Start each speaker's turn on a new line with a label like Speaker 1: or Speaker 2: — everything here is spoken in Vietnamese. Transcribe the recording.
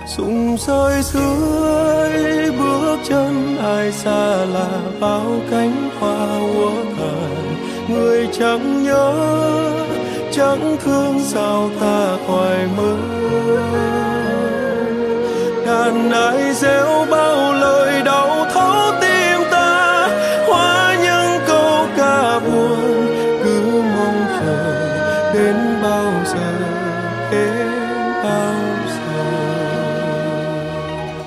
Speaker 1: rụng rơi dưới bước chân ai xa là bao cánh hoa úa tàn. Người chẳng nhớ chẳng thương sao ta hoài mơ. Đàn ai gieo bao lời đau thấu tim ta, hóa những câu ca buồn cứ mong chờ đến bao giờ, đến bao